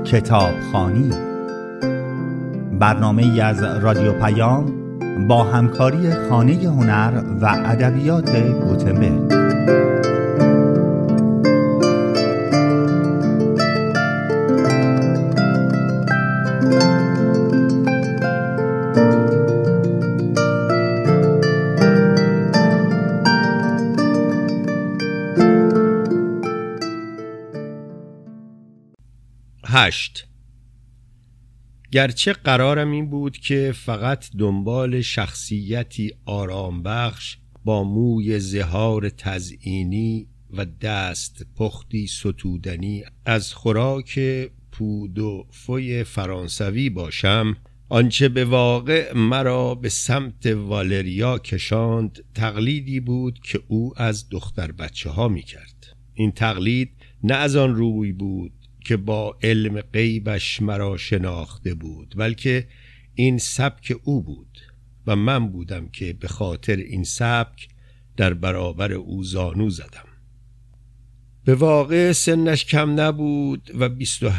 کتابخوانی، برنامه‌ای از رادیو پیام با همکاری خانه هنر و ادبیات گوتنبرگ. گرچه قرارم این بود که فقط دنبال شخصیتی آرام بخش با موی زهار تزئینی و دست پختی ستودنی از خوراک پود و فوی فرانسوی باشم، آنچه به واقع مرا به سمت والریا کشاند تقلیدی بود که او از دختر بچه ها می کرد. این تقلید نه از آن روی بود که با علم غیبش مرا شناخته بود، بلکه این سبک او بود و من بودم که به خاطر این سبک در برابر او زانو زدم. به واقع سنش کم نبود و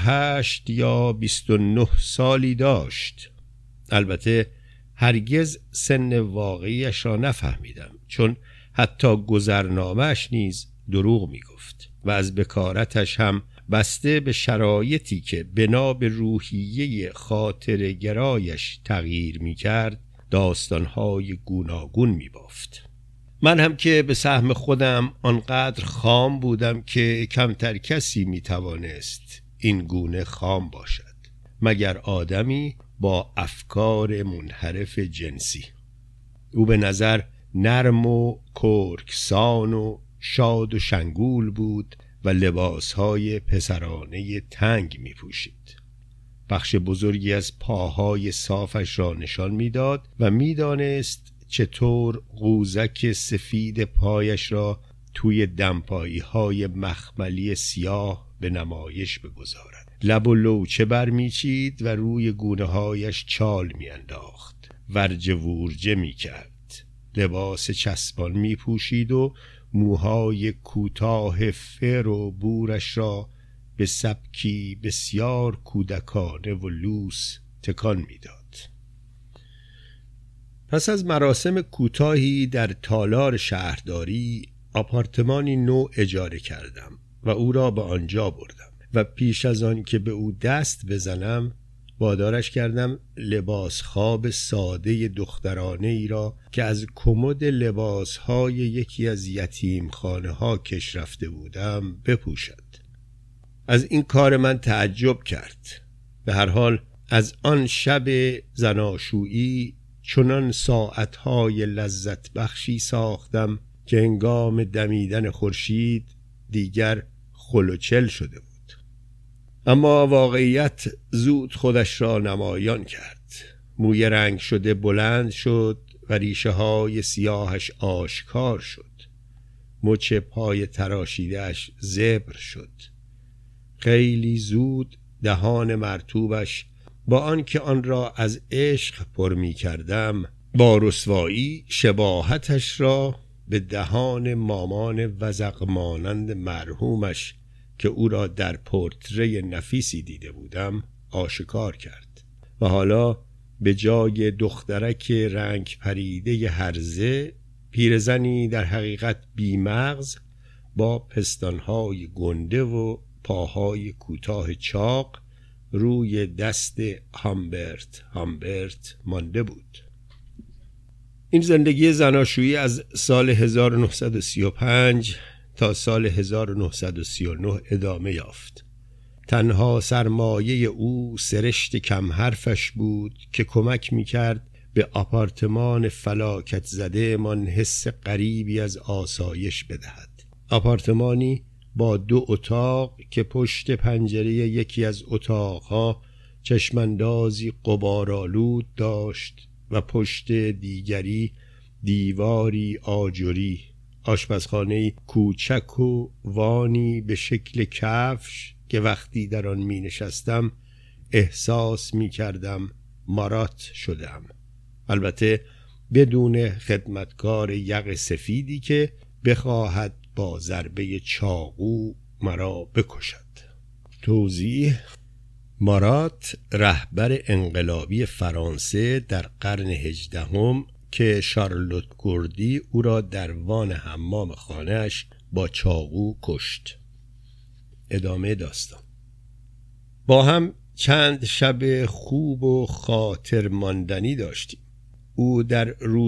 28 یا 29 سالی داشت. البته هرگز سن واقعیش را نفهمیدم، چون حتی گذرنامه‌اش نیز دروغ می گفت و از بکارتش هم بسته به شرایطی که بنا به روحیه خاطر گرایش تغییر می کرد داستانهای گوناگون می بافت. من هم که به سهم خودم آنقدر خام بودم که کمتر کسی می توانست این گونه خام باشد مگر آدمی با افکار منحرف جنسی. او به نظر نرم و کرکسان و شاد و شنگول بود و لباسهای پسرانه تنگ می پوشید. بخش بزرگی از پاهای صافش را نشان می داد و می دانست چطور قوزک سفید پایش را توی دمپایی های مخملی سیاه به نمایش بگذارد. لب و لوچه بر می چید و روی گونه هایش چال می انداخت. ورجه ورجه می کرد. لباس چسبان می پوشید و موهای کوتاه فر و بورش را به سبکی بسیار کودکانه و لوس تکان میداد. پس از مراسم کوتاهی در تالار شهرداری آپارتمانی نو اجاره کردم و او را به آنجا بردم و پیش از آن که به او دست بزنم وادارش کردم لباس خواب ساده دخترانه ای را که از کمد لباسهای یکی از یتیمخانه ها کش رفته بودم بپوشد. از این کار من تعجب کرد. به هر حال از آن شب زناشویی چنان ساعتهای لذت بخشی ساختم که هنگام دمیدن خورشید دیگر خلوچل شده بود. اما واقعیت زود خودش را نمایان کرد. موی رنگ شده بلند شد و ریشه های سیاهش آشکار شد. مچ پای تراشیدهش زبر شد. خیلی زود دهان مرطوبش با آنکه آن را از عشق پر می کردم با رسوایی شباهتش را به دهان مامان وزق مانند مرحومش که او را در پورتری نفیسی دیده بودم آشکار کرد و حالا به جای دخترک رنگ پریده هرزه پیرزنی در حقیقت بیمغز با پستانهای گنده و پاهای کوتاه چاق روی دست هامبرت مانده بود. این زندگی زناشویی از سال 1935 تا سال 1939 ادامه یافت. تنها سرمایه او سرشت کم حرفش بود که کمک می‌کرد به آپارتمان فلاکت زده من حس غریبی از آسایش بدهد. آپارتمانی با 2 اتاق که پشت پنجره یکی از اتاقها چشماندازی غبارآلود داشت و پشت دیگری دیواری آجری، آشپزخانه‌ای کوچک و وانی به شکل کفش که وقتی در آن می نشستم احساس می کردم مارات شدم. البته بدون خدمتکار یق سفیدی که بخواهد با ضربه چاقو مرا بکشد. توضیح: مارات رهبر انقلابی فرانسه در قرن 18 که شارلوت گوردی او را در وان حمام خانه‌اش با چاقو کشت. ادامه داستان. با هم چند شب خوب و خاطر ماندنی داشتیم. او در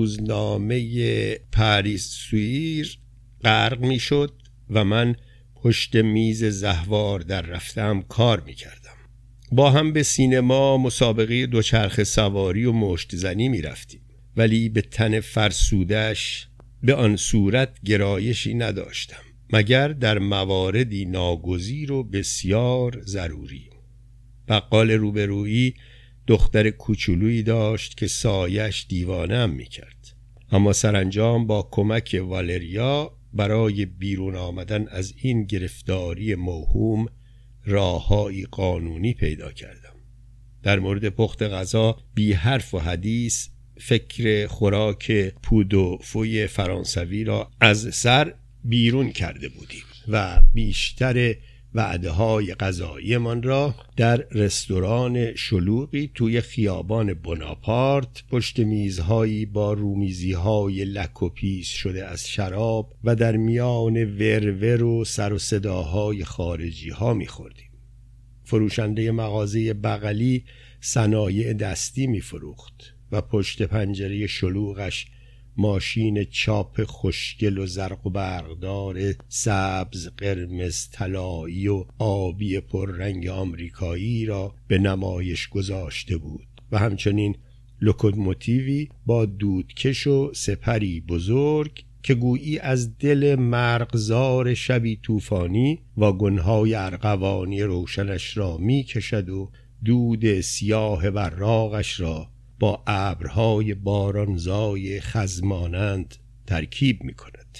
روزنامه پاریس سویر غرق می شد و من پشت میز زهوار در رفتم کار می کردم. با هم به سینما، مسابقه دوچرخه سواری و مشت زنی می رفتیم، ولی به تن فرسودش به آن صورت گرایشی نداشتم مگر در مواردی ناگزیر و بسیار ضروری. بقال روبرویی دختر کوچولویی داشت که سایش دیوانه‌ام می‌کرد، اما سرانجام با کمک والریا برای بیرون آمدن از این گرفتاری موهوم راه‌هایی قانونی پیدا کردم. در مورد پخت غذا بی حرف و حدیث فکر خوراک پودوفوی فرانسوی را از سر بیرون کرده بودیم و بیشتر وعده‌های غذایی من را در رستوران شلوغی توی خیابان بناپارت پشت میزهایی با رومیزی‌های لک و پیس شده از شراب و در میان ورور و سر و صداهای خارجی‌ها می‌خوردیم. فروشنده مغازه بغلی صنایع دستی می‌فروخت و پشت پنجره شلوغش ماشین چاپ خوشگل و زرق و برقدار سبز، قرمز، طلایی و آبی پررنگ آمریکایی را به نمایش گذاشته بود و همچنین لوکوموتیوی با دودکش و سپری بزرگ که گویی از دل مرغزار شبی طوفانی واگن‌های ارغوانی روشنش را می کشد و دود سیاه براقش را با ابرهای بارانزای خزمانند ترکیب می کند.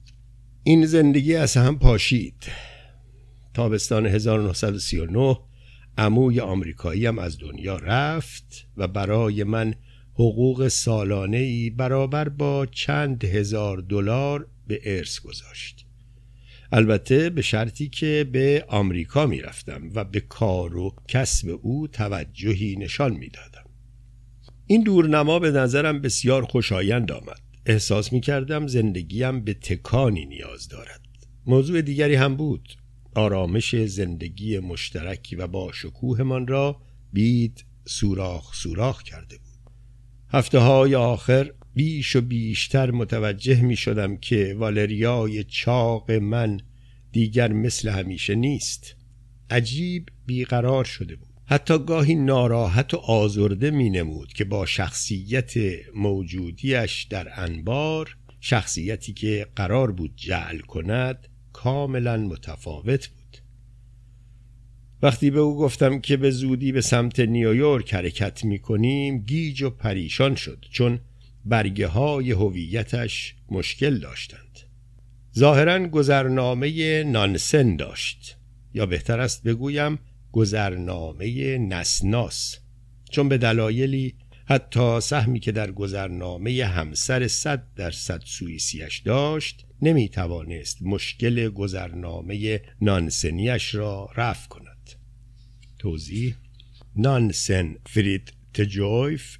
این زندگی از هم پاشید. تابستان 1939 عموی آمریکاییم از دنیا رفت و برای من حقوق سالانه‌ای برابر با چند هزار دلار به ارث گذاشت. البته به شرطی که به آمریکا می رفتم و به کار و کسب او توجهی نشان می دادم. این دورنما به نظرم بسیار خوشایند آمد. احساس می کردم زندگیم به تکانی نیاز دارد. موضوع دیگری هم بود. آرامش زندگی مشترکی و با شکوهمان را بید سوراخ کرده بود. هفته‌های آخر بیش و بیشتر متوجه می شدم که والریای چاق من دیگر مثل همیشه نیست. عجیب بیقرار شده بود. حتی گاهی ناراحت و آزرده می نمود که با شخصیت موجودیش در انبار، شخصیتی که قرار بود جعل کند، کاملا متفاوت بود. وقتی به او گفتم که به زودی به سمت نیویورک حرکت می کنیم، گیج و پریشان شد، چون برگه های هویتش مشکل داشتند. ظاهراً گذرنامه نانسن داشت، یا بهتر است بگویم گذرنامه نسناس، چون به دلایلی حتی سهمی که در گذرنامه همسر 100% سوئیسیش داشت نمی توانست مشکل گذرنامه نانسنیش را رفع کند. توضیح: نانسن فرید تجویف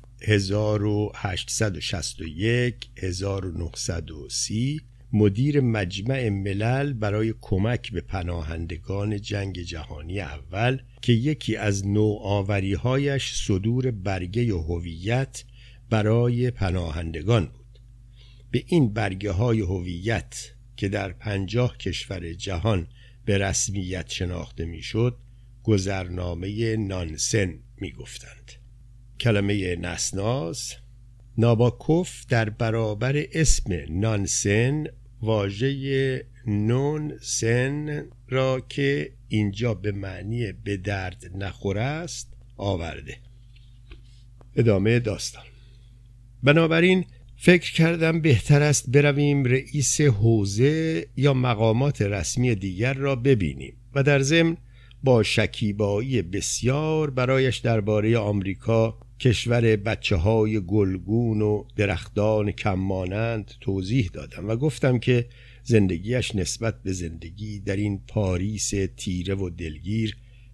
1861-1930 مدیر مجمع ملل برای کمک به پناهندگان جنگ جهانی اول که یکی از نوآوری‌هایش صدور برگه هویت برای پناهندگان بود. به این برگه های هویت که در 50 کشور جهان به رسمیت شناخته میشد گذرنامه نانسن می گفتند. کلمه نسناس ناباکوف در برابر اسم نانسن واژه نون سن را که اینجا به معنی به درد نخور است آورده. ادامه داستان. بنابراین فکر کردم بهتر است برویم رئیس حوزه یا مقامات رسمی دیگر را ببینیم و در ضمن با شکیبایی بسیار برایش درباره آمریکا، کشور بچه‌های گلگون و درختان کمانند توضیح دادم و گفتم که زندگیش نسبت به زندگی در این پاریس تیره و دلگیر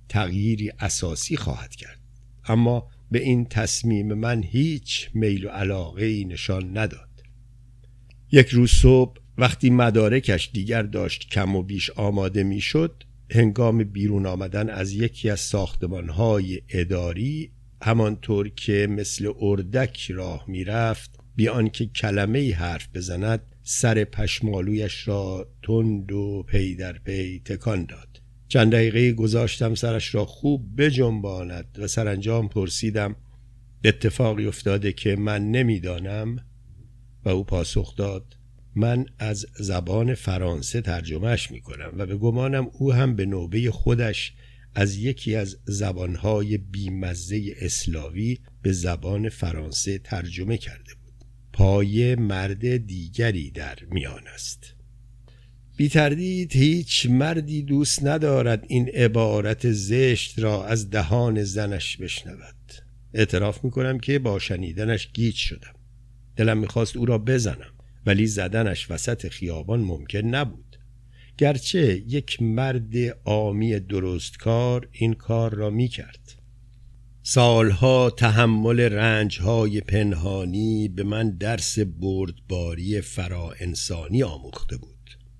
تغییری اساسی خواهد کرد. اما به این تصمیم من هیچ میل و علاقه‌ای نشان نداد. یک روز صبح وقتی مدارکش دیگر داشت کم و بیش آماده می شد، هنگام بیرون آمدن از یکی از ساختمان‌های اداری، همانطور که مثل اردک راه می رفت، بی آنکه کلمه‌ای حرف بزند، سر پشمالویش را تند و پی در پی تکان داد. چند دقیقه گذاشتم سرش را خوب بجنباند و سرانجام پرسیدم اتفاقی افتاده که من نمیدانم؟ و او پاسخ داد من از زبان فرانسه ترجمهش میکنم و به گمانم او هم به نوبه خودش از یکی از زبانهای بیمزه اسلاوی به زبان فرانسه ترجمه کرده بود. پای مرد دیگری در میان است. بی تردید هیچ مردی دوست ندارد این عبارت زشت را از دهان زنش بشنود. اعتراف میکنم که با شنیدنش گیج شدم. دلم میخواست او را بزنم، ولی زدنش وسط خیابان ممکن نبود. گرچه یک مرد عامی درستکار این کار را میکرد. سالها تحمل رنجهای پنهانی به من درس بردباری فرا انسانی آموخته بود.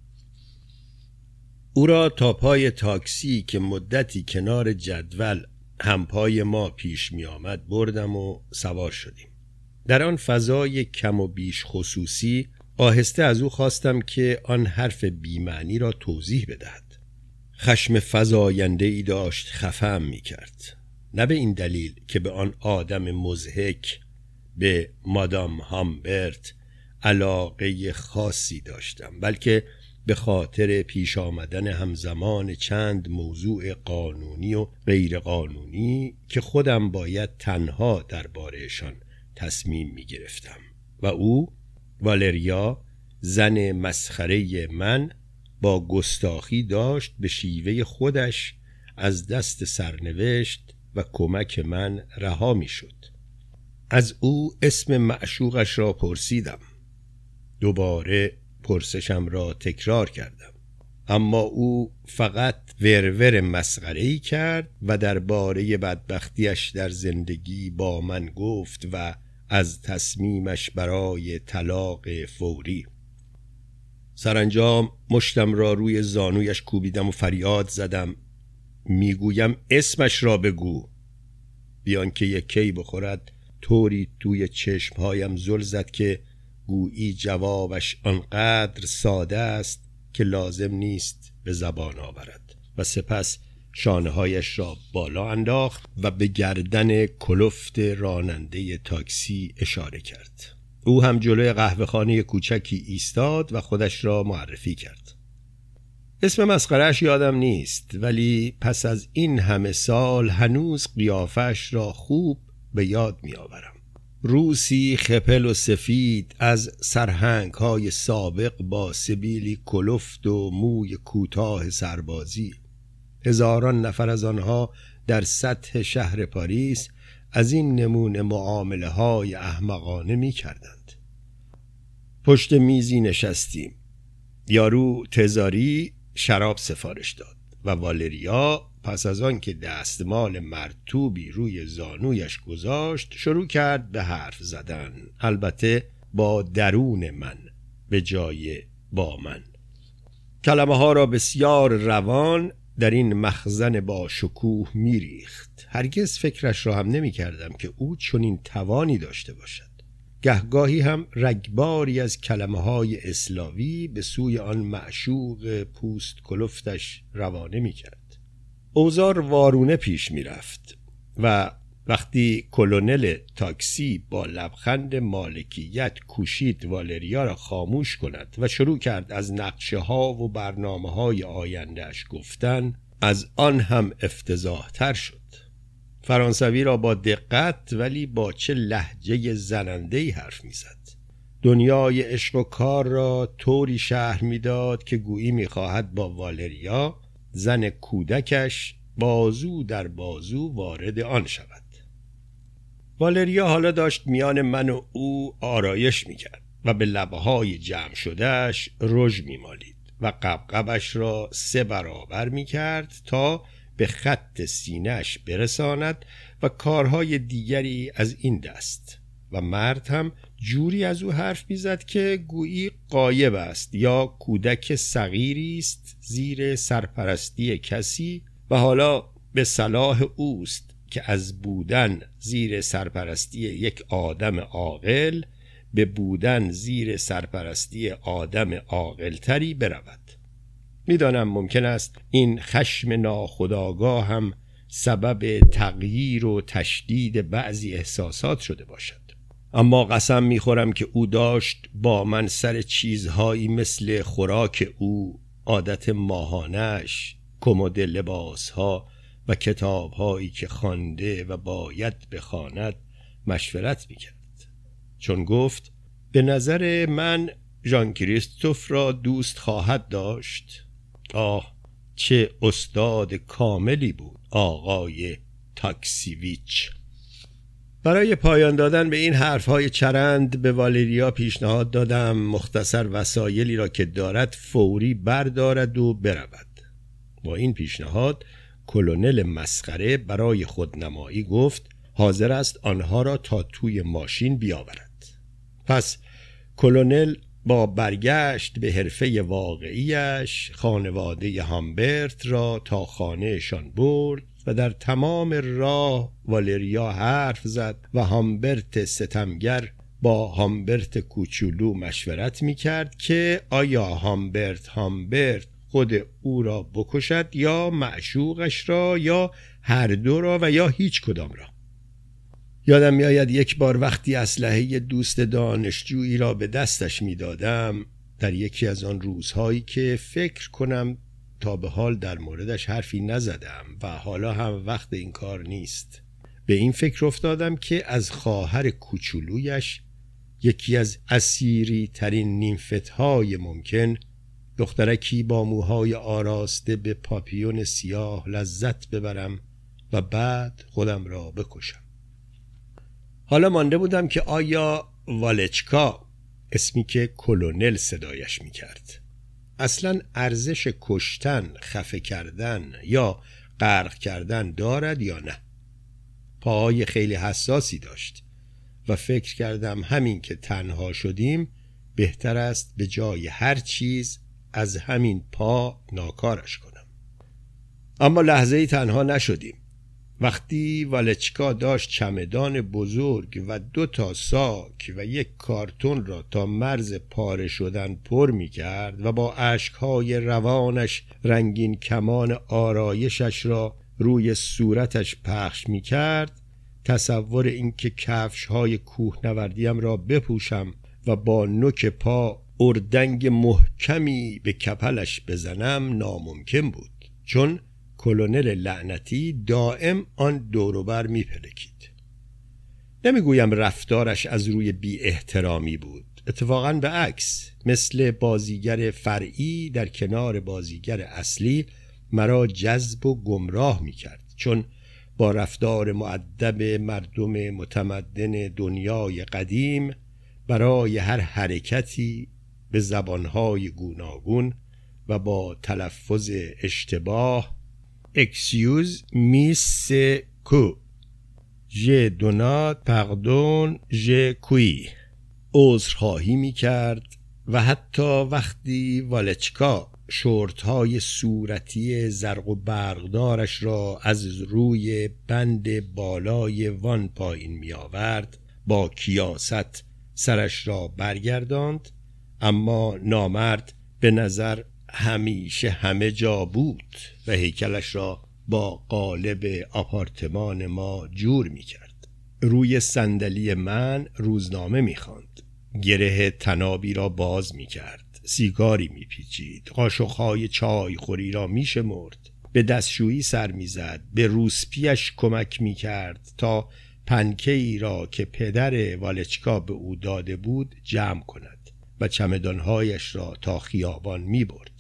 او را تا پای تاکسی که مدتی کنار جدول همپای ما پیش می آمد بردم و سوار شدیم. در آن فضای کم و بیش خصوصی آهسته از او خواستم که آن حرف بی‌معنی را توضیح بدهد. خشم فزاینده‌ای داشت خفه‌ام می کرد. نه به این دلیل که به آن آدم مضحک، به مادام هامبرت علاقه خاصی داشتم، بلکه به خاطر پیش آمدن همزمان چند موضوع قانونی و غیر قانونی که خودم باید تنها درباره‌شان تصمیم می گرفتم و او، والریا، زن مسخره من، با گستاخی داشت به شیوه خودش از دست سرنوشت و کمک من رها می شد. از او اسم معشوقش را پرسیدم. دوباره پرسشم را تکرار کردم، اما او فقط ورور مسخره‌ای کرد و درباره بدبختیش در زندگی با من گفت و از تصمیمش برای طلاق فوری. سرانجام مشتم را روی زانویش کوبیدم و فریاد زدم میگویم اسمش را بگو. بیان که یک کی بخورد طوری توی چشمهایم زل زد که گویی جوابش آنقدر ساده است که لازم نیست به زبان آورد و سپس شانه‌هایش را بالا انداخت و به گردن کلفت راننده تاکسی اشاره کرد. او هم جلوی قهوه‌خانه کوچکی ایستاد و خودش را معرفی کرد. اسم مسخره‌اش یادم نیست، ولی پس از این همه سال هنوز قیافش را خوب به یاد می آورم. روسی خپل و سفید از سرهنگ‌های سابق با سبیلی کلفت و موی کوتاه سربازی. هزاران نفر از آنها در سطح شهر پاریس از این نمونه معامله‌های احمقانه می‌کردند. پشت میزی نشستیم. یارو تزاری شراب سفارش داد و والریا پس از آن که دستمال مرطوبی روی زانویش گذاشت شروع کرد به حرف زدن، البته با درون من به جای با من. کلمه ها را بسیار روان در این مخزن با شکوه میریخت. هرگز فکرش را هم نمی کردم که او چنین توانی داشته باشد. گهگاهی هم رگباری از کلمه های اسلاوی به سوی آن معشوق پوست کلفتش روانه می کرد. اوزار وارونه پیش می رفت و وقتی کلونل تاکسی با لبخند مالکیت کوشید والریا را خاموش کند و شروع کرد از نقشه ها و برنامه های آیندهش گفتن، از آن هم افتضاح تر شد. فرانسوی را با دقت ولی با چه لهجه زننده‌ای حرف می زد. دنیای عشق و کار را طوری شرح می داد که گویی می خواهد با والریا، زن کودکش، بازو در بازو وارد آن شود. والریا حالا داشت میان من و او آرایش می کرد و به لبهای جمع شدهش رژ می مالید و قبقبش را 3 برابر می کرد تا به خط سینه‌اش برساند و کارهای دیگری از این دست. و مرد هم جوری از او حرف میزد که گویی غایب است یا کودک صغیری است زیر سرپرستی کسی و حالا به صلاح اوست که از بودن زیر سرپرستی یک آدم عاقل به بودن زیر سرپرستی آدم عاقل‌تری برود. میدانم ممکن است این خشم ناخودآگاه هم سبب تغییر و تشدید بعضی احساسات شده باشد، اما قسم میخورم که او داشت با من سر چیزهایی مثل خوراک او، عادت ماهانش، کمد لباسها و کتابهایی که خوانده و باید بخواند مشورت میکرد. چون گفت به نظر من ژان کریستوف را دوست خواهد داشت. آه چه استاد کاملی بود آقای تاکسیویچ. برای پایان دادن به این حرفهای چرند به والریا پیشنهاد دادم مختصر وسایلی را که دارد فوری بردارد و برود. با این پیشنهاد کلونل مسخره برای خودنمایی گفت حاضر است آنها را تا توی ماشین بیاورد. پس کلونل با برگشت به حرفه واقعیش خانواده هامبرت را تا خانهشان برد و در تمام راه والریا حرف زد و هامبرت ستمگر با هامبرت کوچولو مشورت میکرد که آیا هامبرت خود او را بکشد یا معشوقش را یا هر دو را و یا هیچ کدام را. یادم میآید یک بار وقتی اسلحه دوست دانشجویی را به دستش میدادم در یکی از آن روزهایی که فکر کنم تا به حال در موردش حرفی نزدم و حالا هم وقت این کار نیست، به این فکر افتادم که از خواهر کوچولویش یکی از اسیری ترین نیمفت‌های ممکن، دخترکی با موهای آراسته به پاپیون سیاه لذت ببرم و بعد خودم را بکشم. حالا مانده بودم که آیا والچکا، اسمی که کلونل صدایش میکرد، اصلا ارزش کشتن، خفه کردن یا غرق کردن دارد یا نه. پاهای خیلی حساسی داشت و فکر کردم همین که تنها شدیم بهتر است به جای هر چیز از همین پا ناکارش کنم. اما لحظه‌ای تنها نشدیم. وقتی والچکا داشت چمدان بزرگ و 2 ساک و 1 کارتون را تا مرز پاره شدن پر می کرد و با اشکهای روانش رنگین کمان آرایشش را روی صورتش پخش می کرد، تصور این که کفشهای کوهنوردیم را بپوشم و با نوک پا اردنگ محکمی به کپلش بزنم ناممکن بود، چون کلونل لعنتی دائم آن دوروبر می پلکید. نمیگویم رفتارش از روی بی احترامی بود، اتفاقاً به عکس، مثل بازیگر فرعی در کنار بازیگر اصلی مرا جذب و گمراه می کرد، چون با رفتار مؤدب مردم متمدن دنیای قدیم برای هر حرکتی به زبانهای گوناگون و با تلفظ اشتباه Excuse me c'est que je donne pardon je puis عذرخواهی می کرد و حتی وقتی والچکا شورتهای صورتی زرق و برقدارش را از روی بند بالای وان پایین می آورد با کیاست سرش را برگرداند، اما نامرد به نظر همیشه همه جا بود و هیکلش را با قالب آپارتمان ما جور می کرد. روی صندلی من روزنامه می خواند، گره تنابی را باز می کرد، سیگاری می پیچید، قاشقهای چای خوری را می شمرد، به دستشویی سر می زد، به روسپیش کمک می کرد تا پنکه‌ای را که پدر والچکا به او داده بود جمع کند و چمدانهایش را تا خیابان می برد.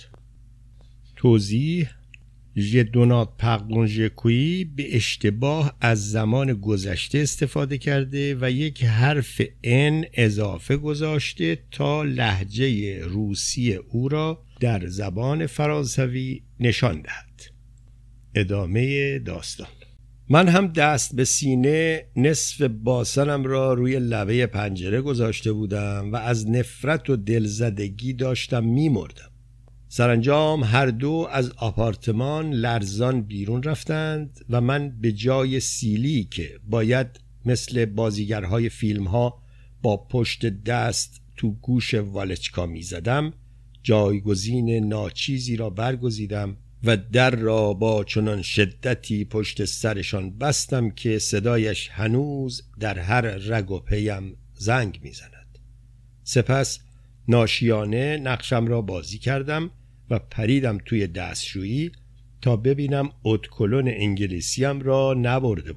توضیح: Je donne pardon je puis به اشتباه از زمان گذشته استفاده کرده و یک حرف ان اضافه گذاشته تا لهجه روسی او را در زبان فرانسوی نشان دهد. ادامه داستان. من هم دست به سینه نصف باسنم را روی لبه پنجره گذاشته بودم و از نفرت و دلزدگی داشتم می‌مردم. سرانجام هر دو از آپارتمان لرزان بیرون رفتند و من به جای سیلی که باید مثل بازیگرهای فیلم‌ها با پشت دست تو گوش والچکا می‌زدم، جایگزین ناچیزی را برگزیدم و در را با چنان شدتی پشت سرشان بستم که صدایش هنوز در هر رگ و پیم زنگ می‌زند. سپس ناشیانه نقشم را بازی کردم و پریدم توی دستشویی تا ببینم ادکلون انگلیسیم را نبرده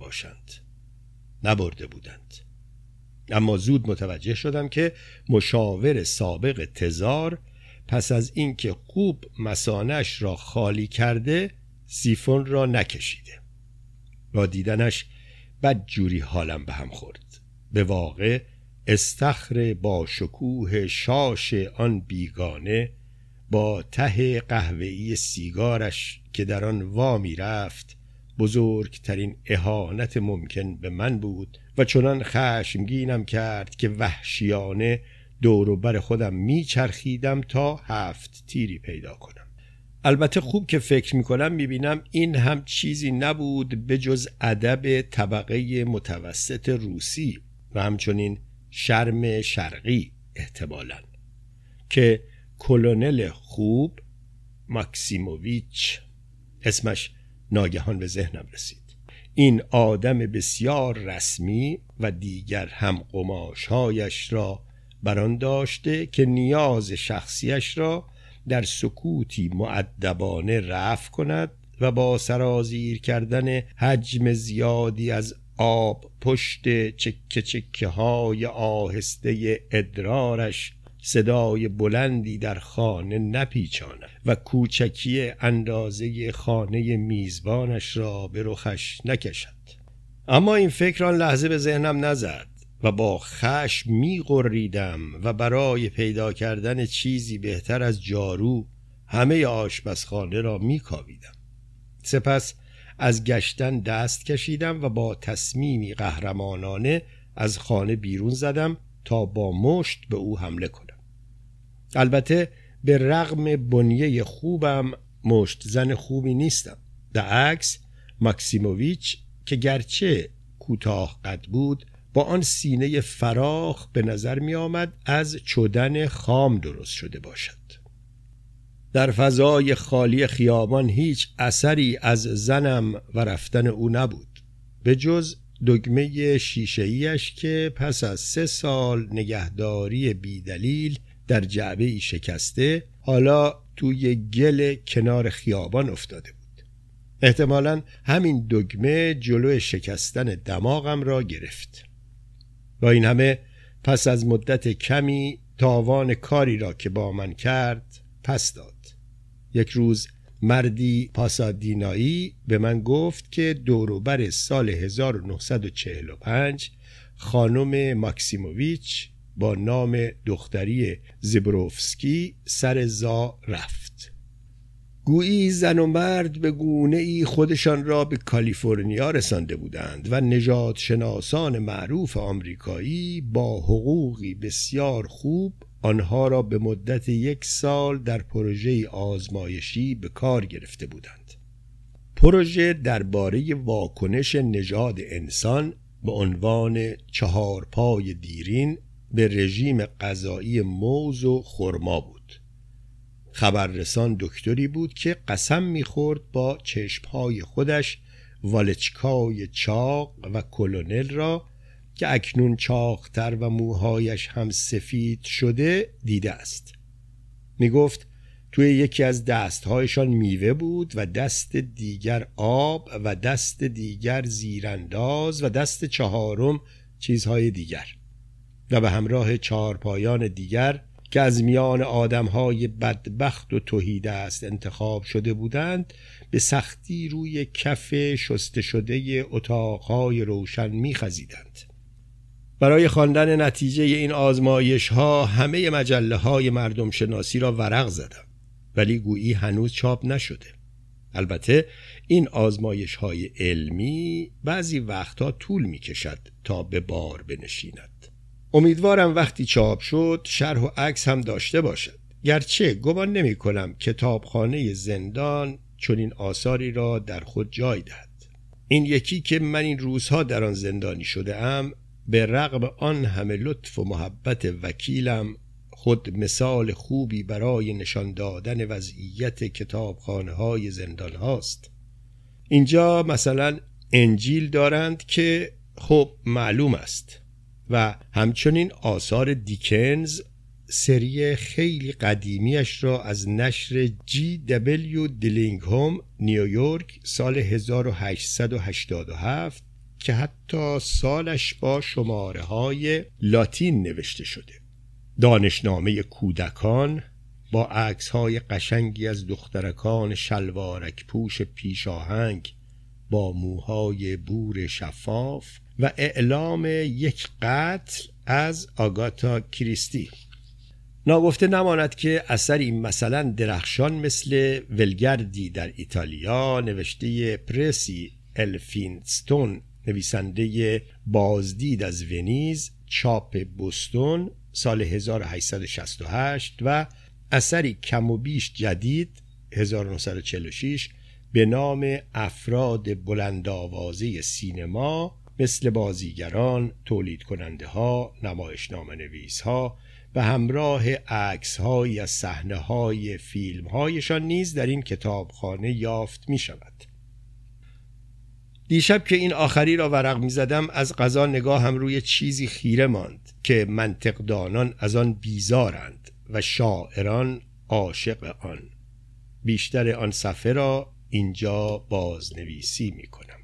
بودند. اما زود متوجه شدم که مشاور سابق تزار پس از اینکه خوب مثانه‌اش را خالی کرده سیفون را نکشیده. با دیدنش بدجوری حالم به هم خورد. به واقع استخر با شکوه شاش آن بیگانه با ته قهوه‌ای سیگارش که در آن وامی رفت بزرگترین اهانت ممکن به من بود و چنان خشمگینم کرد که وحشیانه دور و بر خودم میچرخیدم تا 7 تیری پیدا کنم. البته خوب که فکر میکنم میبینم این هم چیزی نبود به جز ادب طبقه متوسط روسی و همچنین شرم شرقی احتمالاً که کلونل خوب ماکسیموویچ اسمش ناگهان به ذهنم رسید. این آدم بسیار رسمی و دیگر هم قماشهایش را بران داشته که نیاز شخصیش را در سکوتی مؤدبانه رفع کند و با سرازیر کردن حجم زیادی از آب پشت چکه چکه های آهسته ادرارش صدای بلندی در خانه نپیچاند و کوچکی اندازه خانه میزبانش را به رخش نکشد. اما این فکر آن لحظه به ذهنم نزد و با خشم می‌غریدم و برای پیدا کردن چیزی بهتر از جارو همه آشپزخانه را می‌کاویدم. سپس از گشتن دست کشیدم و با تصمیمی قهرمانانه از خانه بیرون زدم تا با مشت به او حمله کنم. البته به رغم بنیه خوبم مشت زن خوبی نیستم. در عکس ماکسیموویچ که گرچه کوتاه قد بود با آن سینه فراخ به نظر می آمد از چدن خام درست شده باشد. در فضای خالی خیابان هیچ اثری از زنم و رفتن او نبود به جز دگمه شیشه‌ایش که پس از 3 سال نگهداری بیدلیل در جعبه‌ای شکسته حالا توی گل کنار خیابان افتاده بود. احتمالاً همین دگمه جلوی شکستن دماغم را گرفت. با این همه پس از مدت کمی تاوان کاری را که با من کرد پس داد. یک روز مردی پاسادینایی به من گفت که دوروبر سال 1945 خانم ماکسیموویچ با نام دختری زبروفسکی سر زا رفت. گویی زن و مرد به گونه‌ای خودشان را به کالیفرنیا رسانده بودند و نژاد شناسان معروف آمریکایی با حقوقی بسیار خوب آنها را به مدت 1 سال در پروژه آزمایشی به کار گرفته بودند. پروژه درباره واکنش نژاد انسان به عنوان 4 پای دیرین به رژیم غذایی موز و خرما بود. خبررسان دکتری بود که قسم می‌خورد با چشم‌های خودش والچکای چاق و کلونل را که اکنون چاق‌تر و موهایش هم سفید شده دیده است. می‌گفت توی یکی از دست‌هایشان میوه بود و دست دیگر آب و دست دیگر زیرانداز و دست چهارم چیزهای دیگر و به همراه 4 پایان دیگر که از میان آدم‌های بدبخت و تهیدست انتخاب شده بودند به سختی روی کف شسته شده اتاق‌های روشن می‌خزیدند. برای خواندن نتیجه این آزمایش‌ها همه مجله‌های مردم شناسی را ورق زدم ولی گویی هنوز چاپ نشده. البته این آزمایش‌های علمی بعضی وقتها طول می‌کشد تا به بار بنشیند. امیدوارم وقتی چاپ شد شرح و عکس هم داشته باشد. گرچه گمان نمی‌کنم کتابخانه زندان چنین آثاری را در خود جای دهد. این یکی که من این روزها در آن زندانی شده ام، به رغم آن همه لطف و محبت وکیلم، خود مثال خوبی برای نشان دادن وضعیت کتابخانه‌های زندان هاست. اینجا مثلا انجیل دارند که خب معلوم است و همچنین آثار دیکنز، سری خیلی قدیمیش را از نشر G.W. دیلینگهام نیویورک سال 1887 که حتی سالش با شماره های لاتین نوشته شده. دانشنامه کودکان با عکس های قشنگی از دخترکان شلوارک پوش پیشاهنگ با موهای بور شفاف و اعلام یک قتل از آگاتا کریستی. ناگفته نماند که اثری مثلا درخشان مثل ولگردی در ایتالیا نوشته پرسی الفینستون، نویسنده بازدید از ونیز، چاپ بوستون سال 1868 و اثری کم و بیش جدید 1946 به نام افراد بلندآوازه سینما مثل بازیگران، تولید کننده ها، نمایشنامه نویس ها و همراه عکس هایی از صحنه های فیلم هایشان نیز در این کتابخانه یافت می شود. دیشب که این آخری را ورق می زدم از قضا نگاهم روی چیزی خیره ماند که منطقدانان از آن بیزارند و شاعران عاشق آن. بیشتر آن صفحه را اینجا بازنویسی می کنم.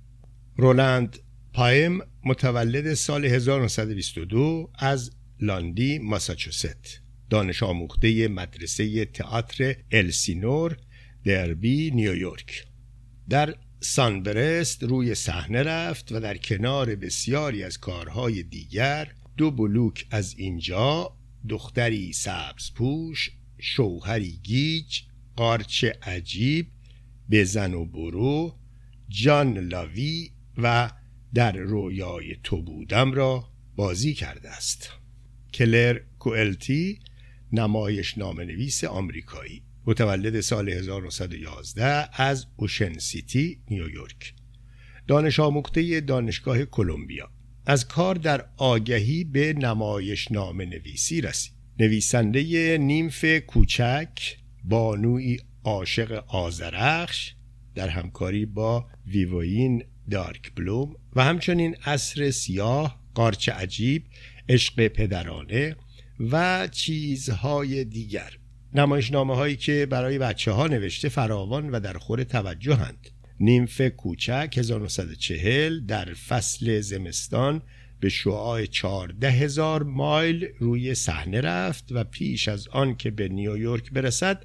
رولند پایم متولد سال 1922 از لاندی ماساچوست، دانش آموخته مدرسه تئاتر السینور دربی نیویورک. در سانبرست روی صحنه رفت و در کنار بسیاری از کارهای دیگر 2 بلوک از اینجا، دختری سبزپوش، شوهری گیج، قارچ عجیب، بزن و برو، جان لاوی و در رویای تو بودم را بازی کرده است. کلر کوئلتی، نمایشنامه نویس آمریکایی، متولد سال 1911 از اوشن سیتی نیویورک، دانش آموخته دانشگاه کلمبیا. از کار در آگهی به نمایشنامه نویسی رسید. نویسنده نیمف کوچک، بانوی عاشق آذرخش در همکاری با ویوین دارک بلوم و همچنین عصر سیاه، قارچ عجیب، عشق پدرانه و چیزهای دیگر. نمایشنامه هایی که برای بچه ها نوشته فراوان و در خور توجهند. نیمف کوچک 1940 در فصل زمستان به شعاع 14,000 مایل روی صحنه رفت و پیش از آن که به نیویورک برسد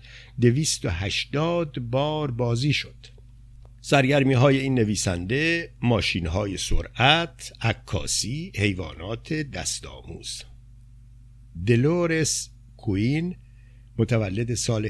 280 بار بازی شد. سرگرمی های این نویسنده ماشین های سرعت، عکاسی، حیوانات دستآموز. دلورس کوین متولد سال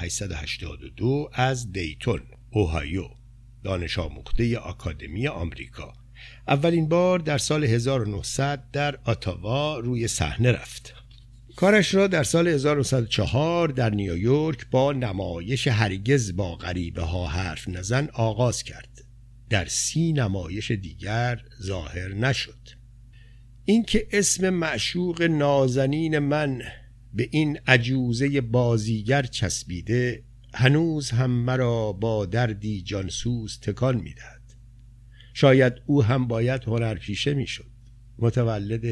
1882 از دیتون، اوهایو، دانش آموخته آکادمی آمریکا. اولین بار در سال 1900 در اتاوا روی صحنه رفت. کارش را در سال 1904 در نیویورک با نمایش هرگز با غریبه ها حرف نزن آغاز کرد. در 30 نمایش دیگر ظاهر نشد. اینکه اسم معشوق نازنین من به این عجوزه بازیگر چسبیده هنوز هم مرا با دردی جانسوز تکان می‌دهد. شاید او هم باید هنرپیشه میشد. متولد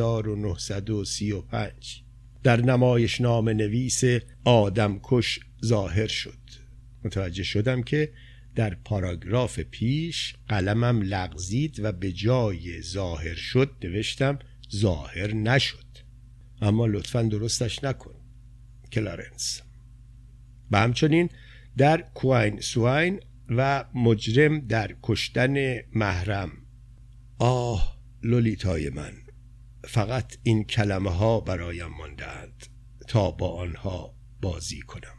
1935 در نمایشنامه نویس آدمکش ظاهر شد. متوجه شدم که در پاراگراف پیش قلمم لغزید و به جای ظاهر شد نوشتم ظاهر نشد. اما لطفاً درستش نکن. کلارنس. و همچنین در کوین سواین و مجرم در کشتن محرم. آه لولیتای من، فقط این کلمه ها برایم مانده‌اند تا با آنها بازی کنم.